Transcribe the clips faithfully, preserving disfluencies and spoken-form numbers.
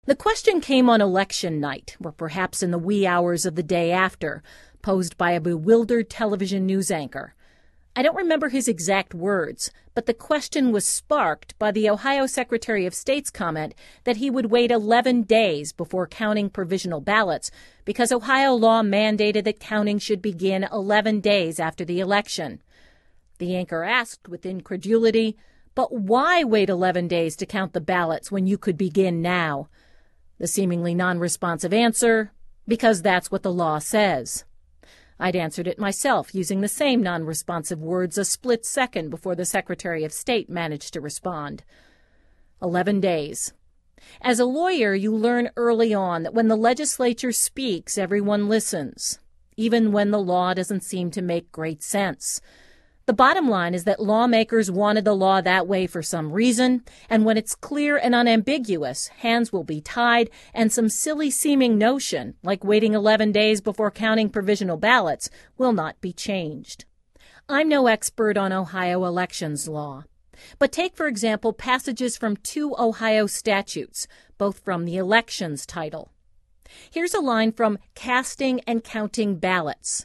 The question came on election night, or perhaps in the wee hours of the day after, posed by a bewildered television news anchor. I don't remember his exact words, but the question was sparked by the Ohio Secretary of State's comment that he would wait eleven days before counting provisional ballots because Ohio law mandated that counting should begin eleven days after the election. The anchor asked with incredulity, "But why wait eleven days to count the ballots when you could begin now?" The seemingly non-responsive answer, "Because that's what the law says." I'd answered it myself using the same non-responsive words a split second before the Secretary of State managed to respond. Eleven days. As a lawyer, you learn early on that when the legislature speaks, everyone listens, even when the law doesn't seem to make great sense. The bottom line is that lawmakers wanted the law that way for some reason, and when it's clear and unambiguous, hands will be tied, and some silly-seeming notion, like waiting eleven days before counting provisional ballots, will not be changed. I'm no expert on Ohio elections law, but take, for example, passages from two Ohio statutes, both from the elections title. Here's a line from Casting and Counting Ballots.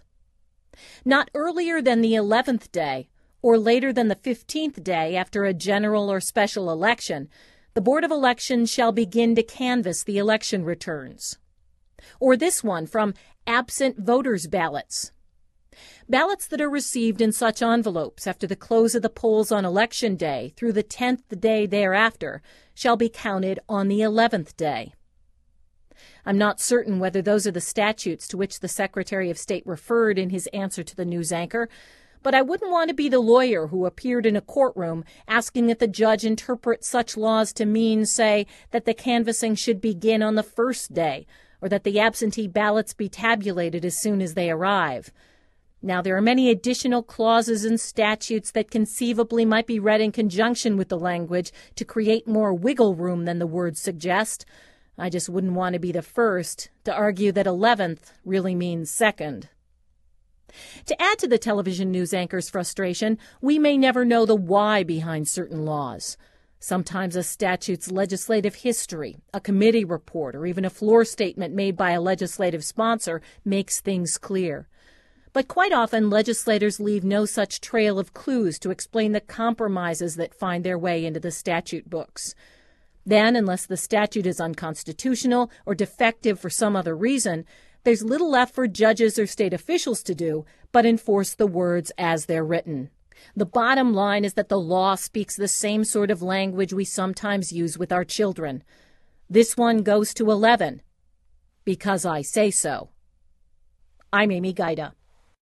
Not earlier than the eleventh day, or later than the fifteenth day after a general or special election, the Board of Elections shall begin to canvass the election returns. Or this one from Absent Voters' Ballots. Ballots that are received in such envelopes after the close of the polls on Election Day through the tenth day thereafter shall be counted on the eleventh day. I'm not certain whether those are the statutes to which the Secretary of State referred in his answer to the news anchor, but I wouldn't want to be the lawyer who appeared in a courtroom asking that the judge interpret such laws to mean, say, that the canvassing should begin on the first day, or that the absentee ballots be tabulated as soon as they arrive. Now, there are many additional clauses and statutes that conceivably might be read in conjunction with the language to create more wiggle room than the words suggest. I just wouldn't want to be the first to argue that eleventh really means second. To add to the television news anchor's frustration, we may never know the why behind certain laws. Sometimes a statute's legislative history, a committee report, or even a floor statement made by a legislative sponsor makes things clear. But quite often, legislators leave no such trail of clues to explain the compromises that find their way into the statute books. Then, unless the statute is unconstitutional or defective for some other reason, there's little left for judges or state officials to do but enforce the words as they're written. The bottom line is that the law speaks the same sort of language we sometimes use with our children. This one goes to eleven, because I say so. I'm Amy Gaida.